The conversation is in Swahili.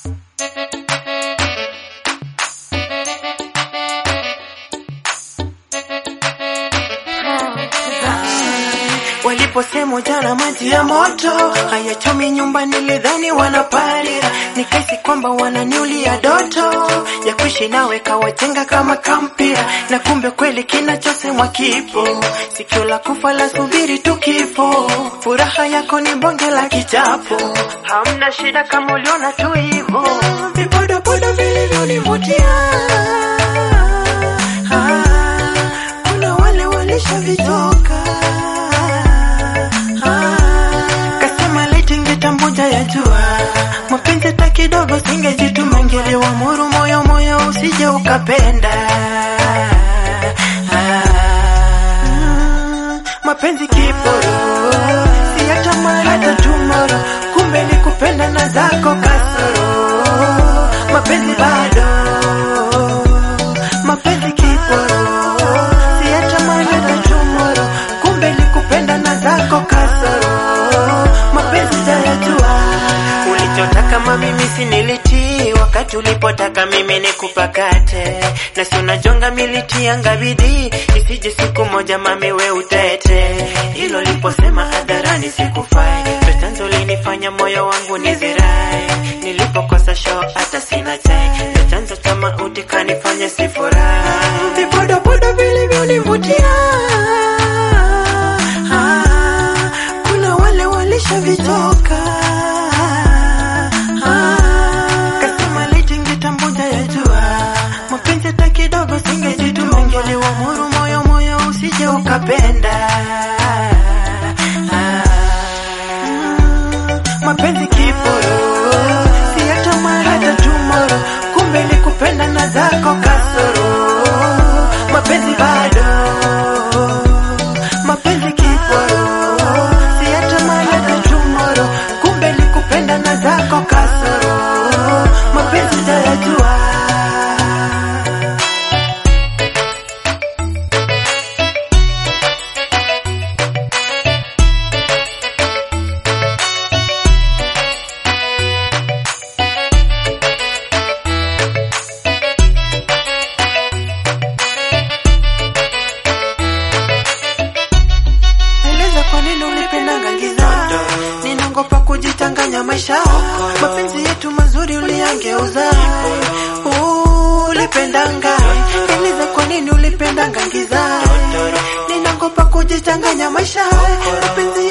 Waliposema jana maji ya moto hayachomi nyumba, nilidhani wanaparia, nikaisi kwamba wananiulia doto ya kuishi nawe, kawajenga kama kampira, na kumbe kweli kinachosemwa kipo. Sikio la kufa la subiri tu kifo, furaha yako ni bonge la kichapo, hamna shida kama uliona tu hivo, vibodobodo vilivyonivutia. Kuna wale walishavitoka, kasema leti ngetambuja ya jua, mapenzi hata kidogo singejituma, ngeliwamuru moyo moyo usije ukapenda. Mapenzi kiporo, si hata mara hata tomorrow, kumbe ni kupenda na zako kasoro. Mapenzi bado, mapenzi kiporo, si hata mara hata tomorrow, kumbe ni kupenda na zako kasoro. Mapenzi jayajua, ulichotaka mimi si nilitii, wakati ulipotaka mimi nikupakate, na si unajonga militianga bidii, isije siku moja mami we utete. Hilo liposema hadharani sikufai, ndo chanzo linifanya moyo wangu nizirai, nilipokosa show hata sina chai, ndo chanzo cha mauti kanifanya sifurahi, vibodobodo vilivyonivutia. Kuna wale walishavitoka, kasema leti ngetambuja ya jua, mapenzi hata kidogo singejituma, ngeliwamuru moyo moyo usije ukapenda. Mapenzi kiporo, si hata mara hata tomorrow, kumbe ni kupenda na zako kasoro. Mapenzi bado, mapenzi kiporo, si hata mara hata tomorrow, kumbe ni kupenda na zako kasoro. Mapenzi jayajua. Kwa nini ulipendanga giza? Ninangopa kujitanganya maisha, mapenzi yetu mazuri uliangeuza. Ulipendanga, eleza kwa nini ulipendanga giza? Ninangopa kujitanganya maisha, mapenzi